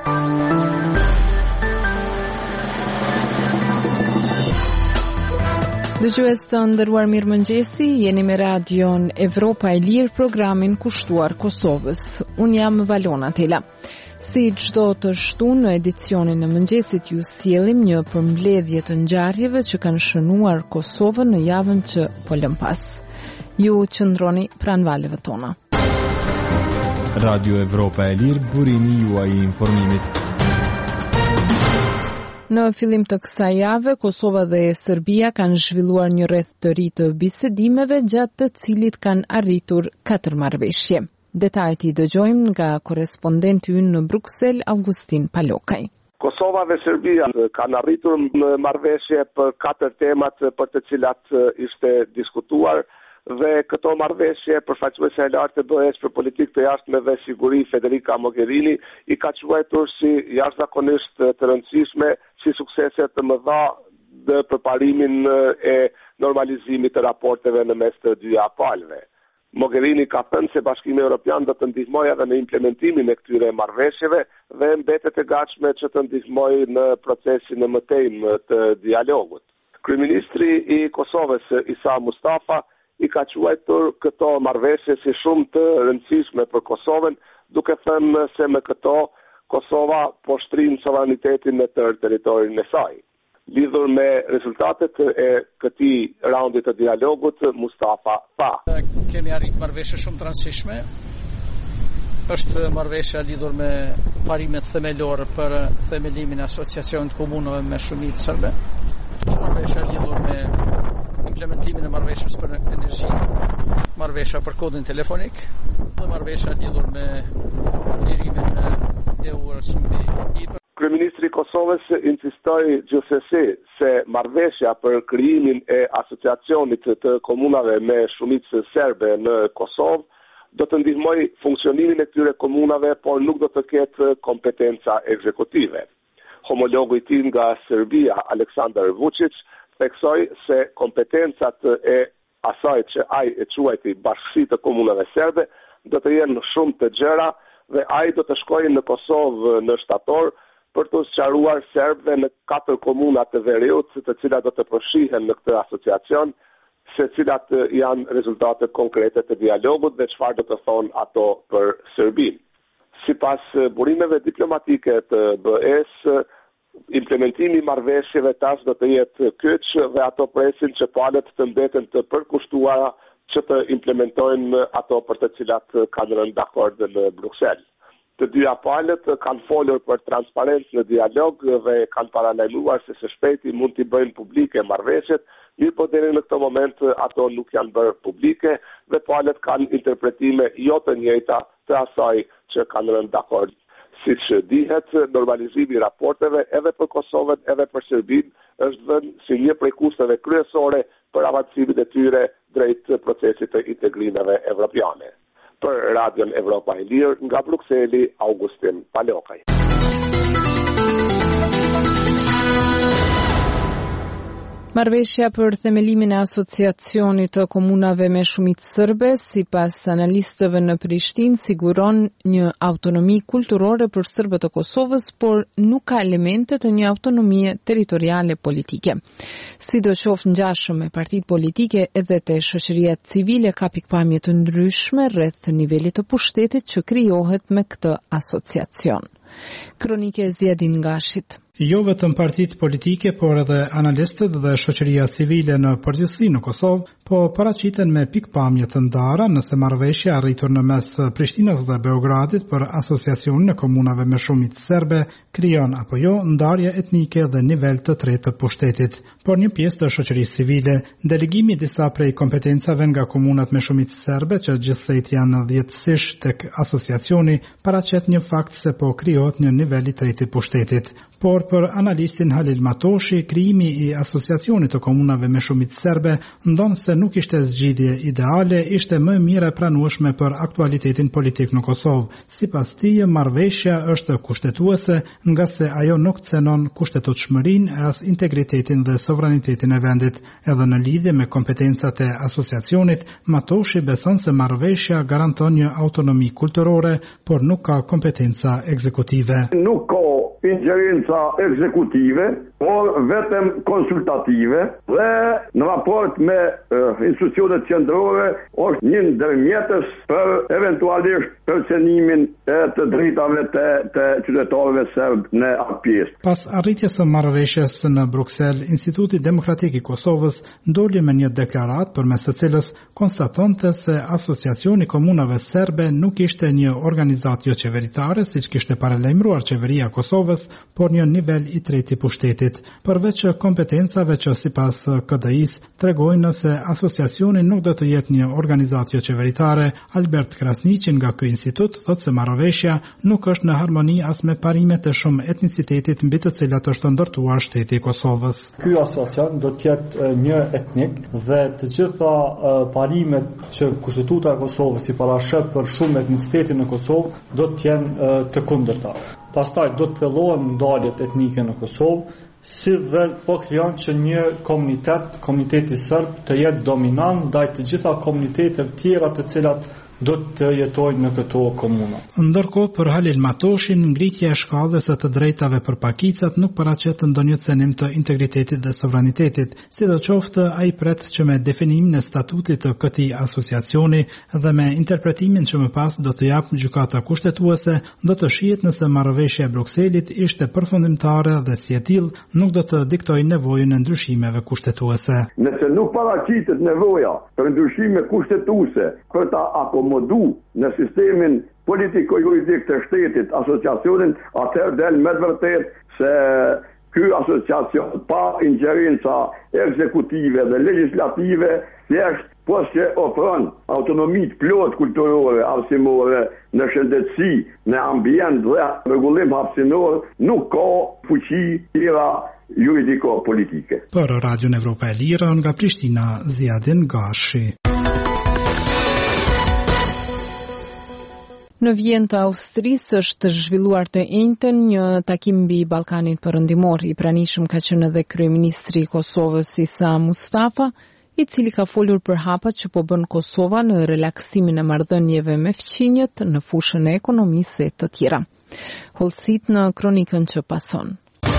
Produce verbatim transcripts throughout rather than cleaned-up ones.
Dëgjues të nderuar, mirëmëngjesi, jeni me radion Evropa e Lirë, programin kushtuar Kosovës. Unë jam Valona Tela. Si çdo të shtunë në edicionin e mëngjesit ju sjellim një përmbledhje të ngjarjeve që kanë shënuar Kosovën në javën që po lëm pas. Ju qëndroni pranë valeve tona. Radio Evropa e Lirë, burimi juaj i informimit. Në fillim të kësaj jave, Kosova dhe Serbia kanë zhvilluar një rreth të ri të bisedimeve gjatë të cilit kanë arritur katër marrëveshje. Detajet i dëgjojmë nga korrespondenti ynë në Bruksel, Augustin Palokaj. Kosova dhe Serbia kanë arritur në marrëveshje për katër temat për të cilat ishte diskutuar dhe këto marrëveshje përfaqësuese e lartë e B E S për politikë të jashtme dhe siguri Federica Mogherini i ka quajtur si jashtëzakonisht të rëndësishme, si suksese të mëdha në përparimin e normalizimit të raporteve në mes të dyja palëve. Mogherini ka thënë se Bashkimi Evropian do të ndihmojë edhe në implementimin e këtyre marrëveshjeve dhe mbetet e gatshme që të ndihmojë në procesin e mëtejmë të dialogut. Kryeministri i Kosovës Isa Mustafa i ka quajtur këto marrëveshje si shumë të rëndësishme për Kosovën, duke thënë se me këto Kosova po shtrin sovranitetin në tërë territorin e saj. Lidhur me rezultatet e këtij raundi të dialogut, Mustafa tha: Kemi arritur marrëveshje shumë të rëndësishme. Është marrëveshja lidhur me parimet themelore për themelimin e asociacionit komunave me shumicë serbe. Është marrëveshja lidhur me implementimin e marrëveshjes për energji, marrëveshja për kodin telefonik dhe marrëveshja lidhur me lirimin e urës mbi I P. Kryeministri i Kosovës insistoi gjithsesi se marrëveshja për krijimin e asociacionit të komunave me shumicë serbe në Kosovë do të ndihmojë funksionimin e këtyre komunave, por nuk do të ketë kompetenca ekzekutive. Homologu i tij nga Serbia, Aleksandar Vučić, theksoi se kompetencat e asaj që ai e quajti Bashkësi të Komunave Serbe do të jenë shumë të gjera dhe ai do të shkojë në Kosovë në shtator për të sqaruar serbëve në katër komuna të veriut, të cilat do të përfshihen në këtë asociacion, se cilat janë rezultate konkrete të dialogut dhe çfarë do të thonë ato për Serbinë. Sipas burimeve diplomatike të B E S, implementimi i marrëveshjeve tash do të jetë kyç dhe ato presin që palët të mbeten të përkushtuara që të implementojnë ato për të cilat kanë rënë dakord në Bruksel. Të dyja palët kanë folur për transparencë në dialog dhe kanë paralajmëruar se së shpejti mund t'i bëjnë publike marrëveshjet, mirë po deri në këtë moment ato nuk janë bërë publike dhe palët kanë interpretime jo të njëjta të asaj që kanë rënë dakord. Siç dihet, normalizimi i raporteve edhe për Kosovën edhe për Serbinë është vënë si një prej kushteve kryesore për avancimin e tyre drejt procesit të integrimeve evropiane. Për Radion Evropa e Lirë, nga Brukseli, Augustin Palokaj. Marrëveshja për themelimin e asociacionit të komunave me shumicë serbe, sipas analistëve në Prishtinë, siguron një autonomi kulturore për serbët e Kosovës, por nuk ka elemente të një autonomie territoriale politike. Sidoqoftë ngjashëm me partitë politike edhe te shoqëria civile ka pikpamje të ndryshme rreth nivelit të pushtetit që krijohet me këtë asociacion. Kronike Zjedin Gashit. Jo vetëm partitë politike, por edhe analistët dhe shoqëria civile në përgjithësi në Kosovë, po paraqiten me pikpamje të ndara nëse marrëveshja arritur në mes Prishtinës dhe Beogradit për asociacionin e komunave me shumicë serbe krijon apo jo ndarje etnike dhe nivel të tretë të pushtetit. Por një pjesë të shoqërisë civile, delegimi i disa prej kompetencave nga komunat me shumicë serbe që gjithsejt janë dhjetësisht tek asociacioni, paraqet një fakt se po krijohet një nivel i tretë i pushtetit. Por për analistin Halil Matoshi, krijimi i asociacionit të komunave me shumicë serbe ndon se nuk ishte zgjidhje ideale, ishte më mirë e pranueshme për aktualitetin politik në Kosovë. Sipas tij, marrëveshja është kushtetuese, nga se ajo nuk cenon kushtetutshmërinë e as integritetin dhe sovranitetin e vendit. Edhe në lidhje me kompetencat e asociacionit, Matoshi beson se marrëveshja garanton një autonomi kulturore, por nuk ka kompetenca ekzekutive. Nuk ka ingjerenca ekzekutive, por vetëm konsultative dhe në raport me uh, institucionet qendrore është një ndërmjetës për eventualisht përcenimin e të drejtave të, të qytetarëve serb në atë pjesë. Pas arritjes së marrëveshjes në Bruksel, Instituti Demokratik i Kosovës doli me një deklaratë përmes së cilës konstatonte se Asociacioni i Komunave Serbe nuk ishte një organizatë jo qeveritare, siç kishte paralajmëruar qeveria e Kosovës, por një nivel i tretë i pushtetit. Përveç kompetencave që sipas K D I-s tregojnë se asociacioni nuk do të jetë një organizatë jo qeveritare, Albert Krasniqi nga ky institut thotë se marrëveshja nuk është në harmoni as me parimet e shumë etnicitetit mbi të cilat është ndërtuar shteti i Kosovës. Ky asociacion do të jetë një etnik dhe të gjitha parimet që Kushtetuta e Kosovës i parashep për shumë etnicitetin në Kosovë do të jenë të kundërta. Pastaj do të thellohen ndaljet etnike në Kosovë, si dhe po krijon që një komunitet, komuniteti serb, të jetë dominant ndaj të gjitha komuniteteve tjera të cilat do të jetojnë në këto komuna. Ndërkohë, për Halil Matoshin, ngritja e shkallës së të drejtave për pakicat nuk paraqet ndonjë cenim të integritetit dhe sovranitetit, sidoqoftë ai pret që me definimin e statutit të këtij asociacioni dhe me interpretimin që më pas do të jap gjykata kushtetuese, do të shihet nëse marrëveshja e Brukselit ishte përfundimtare dhe si e tillë nuk do të diktojë nevojën e ndryshimeve kushtetuese. Nëse nuk paraqitet nevoja për ndryshime kushtetuese për ta akomodu në sistemin politiko-juridik të shtetit asociacionin, atëherë del me të vërtet se ky asociacion pa ingjerenca ekzekutive dhe legislative thjesht pas që ofron autonomit plot kulturore, arsimore, në shëndetësi, në ambient dhe rregullim hapësinor, nuk ka fuqi tjera juridiko-politike. Për Radion Evropa e Lirë nga Prishtina, Ziadin Gashi. Në Vjenë të Austrisë është zhvilluar të njëjtën një takim mbi Ballkanin Perëndimor. I pranishëm ka qenë edhe kryeministri i Kosovës Isa Mustafa, i cili ka folur për hapat që po bën Kosova në relaksimin e marrëdhënieve me fqinjët në fushën e ekonomisë e të tjera. Hollësit në kronikën që pason.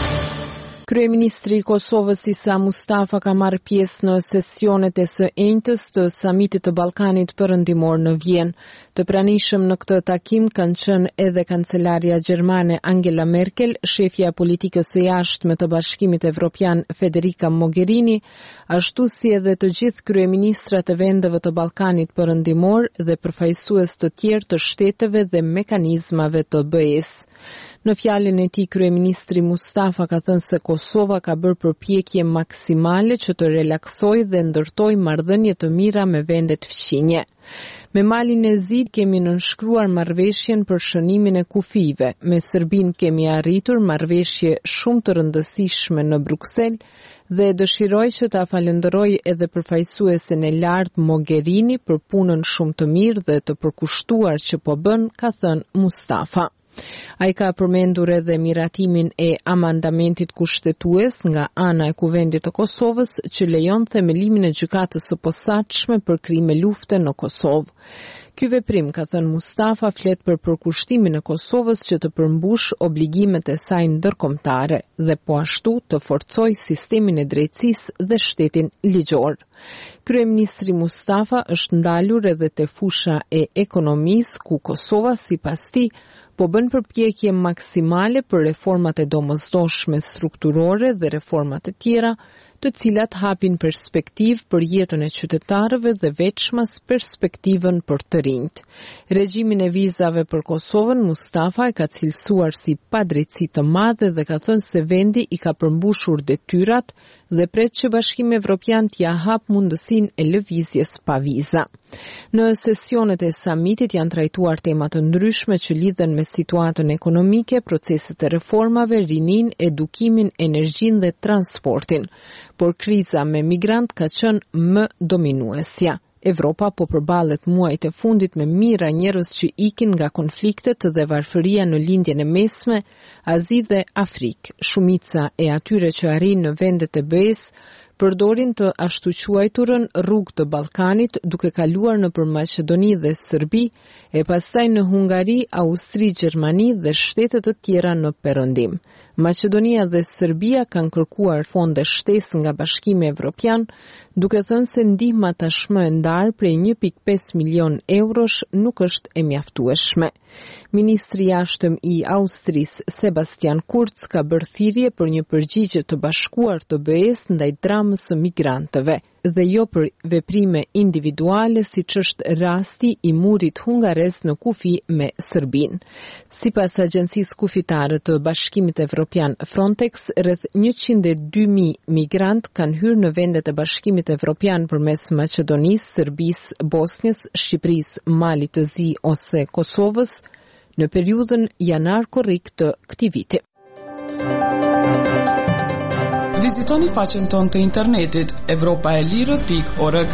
Kryeministri i Kosovës Isa Mustafa ka marrë pjesë në sesionet e së njëjtës të samitit të Ballkanit Perëndimor në Vjenë. Të pranishëm në këtë takim kanë qenë edhe kancelaria gjermane Angela Merkel, shefja e politikës së jashtme të Bashkimit Evropian Federica Mogherini, ashtu si edhe të gjithë kryeministrat e vendeve të Ballkanit Perëndimor dhe përfaqësues të tjerë të shteteve dhe mekanizmave të B E-s. Në fjalën e tij, kryeministri Mustafa ka thënë se Kosova ka bërë përpjekje maksimale që të relaksojë dhe ndërtojë marrëdhënie të mira me vendet fqinje. Me Malin e Zi kemi nënshkruar marrëveshjen për shënimin e kufive. Me Serbinë kemi arritur marrëveshje shumë të rëndësishme në Bruksel dhe dëshiroj që ta falenderoj edhe përfaqësuesen e lartë Mogherini për punën shumë të mirë dhe të përkushtuar që po bën, ka thënë Mustafa. Ai ka përmendur edhe miratimin e amandamentit kushtetues nga ana e Kuvendit të Kosovës që lejon themelimin e gjykatës së posaçme për krime lufte në Kosovë. Ky veprim, ka thënë Mustafa, flet për përkushtimin e Kosovës që të përmbush obligimet e saj ndërkombëtare dhe po ashtu të forcoj sistemin e drejtësisë dhe shtetin ligjor. Kryeministri Mustafa është ndalur edhe te fusha e ekonomisë ku Kosova sipas tij po bën përpjekje maksimale për reformat e domosdoshme strukturore dhe reformat e tjera, të cilat hapin perspektivë për jetën e qytetarëve dhe veçmas perspektivën për të rinjt. Regjimin e vizave për Kosovën, Mustafa e ka cilësuar si padrejtësi të madhe dhe ka thënë se vendi i ka përmbushur detyrat dhe pret që Bashkimi Evropian t'ia hap mundësinë e lëvizjes pa viza. Në sesionet e samitit janë trajtuar tema të ndryshme që lidhen me situatën ekonomike, proceset e reformave, rinin, edukimin, energjinë dhe transportin, por kriza me migrant ka qenë më dominuesja. Evropa po përballet muajt e fundit me mijëra njerëz që ikin nga konfliktet dhe varfëria në lindjen e mesme, Azi dhe Afrikë. Shumica e atyre që arrin në vendet e B E-s përdorin të ashtu quajturën rrugë të Ballkanit, duke kaluar nëpër Maqedoni dhe Serbi, e pastaj në Hungari, Austri, Gjermani dhe shtete të tjera në perëndim. Maqedonia dhe Serbia kanë kërkuar fonde shtesë nga Bashkimi Evropian, duke thënë se ndihma tashmë e ndarë prej një pikë pesë milion eurosh nuk është e mjaftueshme. Ministri i jashtëm i Austrisë, Sebastian Kurz, ka bërë thirrje për një përgjigje të bashkuar të B E-s ndaj dramës së migrantëve dhe jo për veprime individuale siç është rasti i murit hungarez në kufi me Serbinë. Sipas agjencisë kufitare të Bashkimit Evropian Frontex, rreth njëqind e dy mijë migrant kanë hyrë në vendet e Bashkimit Evropian përmes Maqedonisë, Serbisë, Bosnjës, Shqipërisë, Malit të Zi ose Kosovës në periudhën janar-korrik të këtij viti. Vizitoni faqen tonë të internetit evropa e lirë pikë org.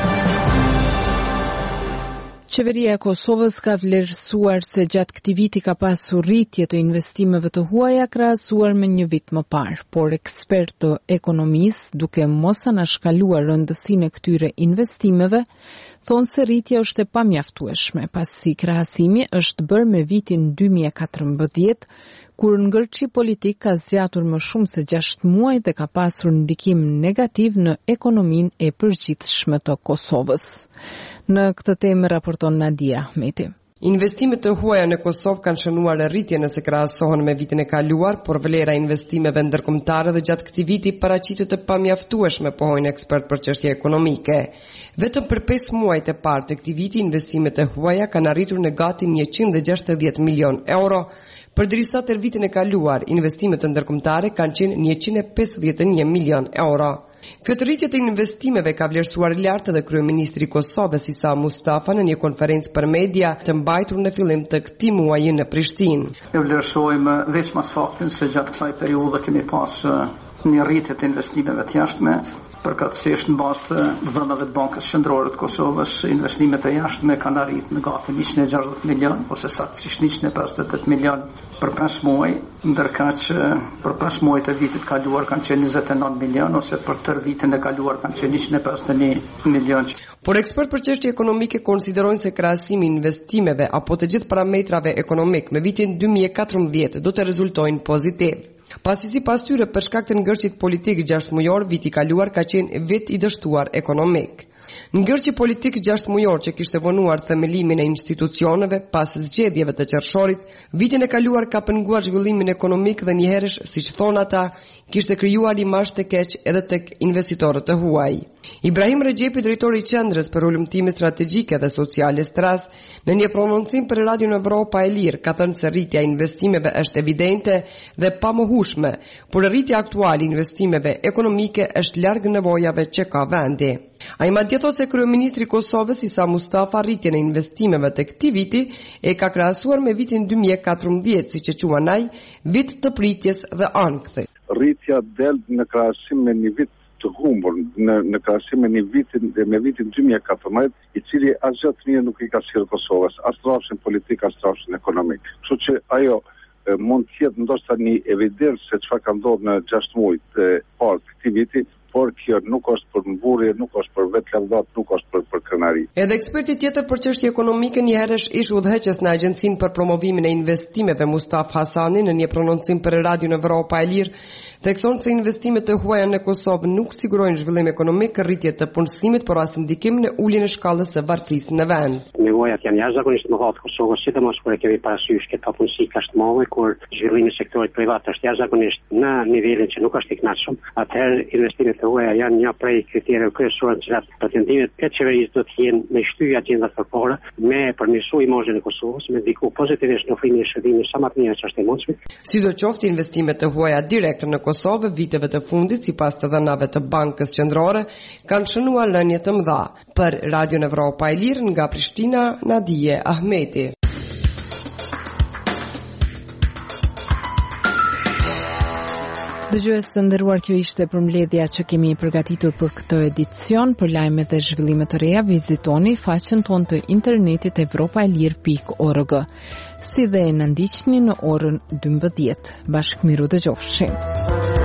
Qeveria e Kosovës ka vlerësuar se gjatë këtij viti ka pasur rritje të investimeve të huaja krahasuar me një vit më parë, por ekspertë ekonomistë, duke mos anashkaluar rëndësinë e këtyre investimeve, thonë se rritja është e pamjaftueshme, pasi krahasimi është bërë me vitin dy mijë e katërmbëdhjetë, kur ngërçi politik ka zgjatur më shumë se gjashtë muaj dhe ka pasur ndikim negativ në ekonominë e përgjithshme të Kosovës. Në këtë temë raporton Nadia Ahmeti. Investimet të huaja në Kosovë kanë shënuar rritje nëse krahasohen me vitin e kaluar, por vlera e investimeve ndërkombëtare dhe gjatë këtij viti paraqitet të pamjaftueshme, pohojnë ekspert për çështje ekonomike. Vetëm për pesë muajt e parë të këtij viti investimet e huaja kanë arritur në gati njëqind e gjashtëdhjetë milion euro, përderisa tër vitin e kaluar investimet ndërkombëtare kanë qenë njëqind e pesëdhjetë e një milion euro. Këtë rritje të investimeve ka vlerësuar lart edhe kryeministri i Kosovës Isa Mustafa në një konferencë për media të mbajtur në fillim të këtij muaji në Prishtinë. Ne vlerësojmë vetëm faktin se gjatë kësaj periudhe kemi pas një rritje të investimeve të jashtme, përkatësisht në bazë të dhënave të Bankës Qendrore të Kosovës, investimet e jashtme kanë arritur në gati njëqind e gjashtëdhjetë milion ose saktësisht njëqind e pesëdhjetë e tetë milion për pesë muaj, ndërkaq që për pesë muajt e vitit kaluar kanë qenë njëzet e nëntë milion ose për tërë vitin e kaluar kanë qenë njëqind e pesëdhjetë e një milion. Por ekspert për çështje ekonomike konsiderojnë se krahasimi i investimeve apo të gjithë parametrave ekonomik me vitin dy mijë e katërmbëdhjetë do të rezultojnë pozitiv. Pasi sipas tyre për shkak të ngërçit politik gjashtëmujor, viti i kaluar ka qenë vit i dështuar ekonomik. Ngërçi politik gjashtëmujor që kishte vonuar themelimin e institucioneve pas zgjedhjeve të qershorit, vitin e kaluar ka penguar zhvillimin ekonomik dhe njëherësh, siç thonë ata, kishte krijuar imazh të keq edhe tek investitorët e huaj. Ibrahim Rexhepi, drejtori i Qendrës për Ulëmtime Strategjike dhe Sociale Stras, në një prononcim për Radion Evropa e Lirë, ka thënë se rritja e investimeve është evidente dhe pamohueshme, por rritja aktuale e investimeve ekonomike është larg nevojave që ka vendi. Ai madje thotë se kryeministri i Kosovës Isa Mustafa rritjen e investimeve të këtij viti e ka krahasuar me vitin dy mijë e katërmbëdhjetë, siç e quan ai, vit të pritjes dhe ankthi. Rritja del në krahasim me një vit të humbur, në, në krahasim me një vitin dhe me vitin dy mijë e katërmbëdhjetë, i cili asgjë mirë nuk i ka sjellë Kosovës, as rrafshin politik, as rrafshin ekonomik. Kështu që ajo e, mund të jetë ndoshta një evidencë se çfarë ka ndodhur në gjashtë muajt e parë të këtij viti, por kjo nuk është për mburje, nuk është për vetlavdat, nuk është për për krenari. Edhe eksperti tjetër për çështje ekonomike njëherësh ish udhëheqës në Agjencinë për Promovimin e Investimeve Mustaf Hasani në një prononcim për Radion Evropa e Lirë, thekson se investimet e huaja në Kosovë nuk sigurojnë zhvillim ekonomik, rritje të punësimit, por as ndikim në uljen e shkallës së varfërisë në vend. Nevojat janë jashtëzakonisht më të Kosovës, sidomos kur e kemi parasysh këtë punësi kaq të madhe, kur zhvillimi i sektorit privat është jashtëzakonisht në nivelin që nuk është i kënaqshëm. Atëherë investimet të huaja janë një prej kriterëve kryesorë në cilat pretendimet e qeverisë do të jenë me shtyje agjendat përpara, me përmirësu imazhin e Kosovës, me ndiku pozitivisht në ofrimin e shërbimit sa më të mirë që është e mundshme. Sidoqoftë, investimet të huaja direkt në Kosovë viteve të fundit, sipas të dhënave të Bankës Qendrore, kanë shënuar lënje të mëdha. Për Radion Evropa e Lirë nga Prishtina, Nadije Ahmeti. Dëgjues të nderuar, kjo ishte përmbledhja që kemi përgatitur për këtë edicion. Për lajmet e zhvillimet të reja, vizitoni faqen tonë të internetit evropaelir pikë org. Si dhe na ndiqni në orën dymbëdhjetë. Bashkëmiru dëgjofshim.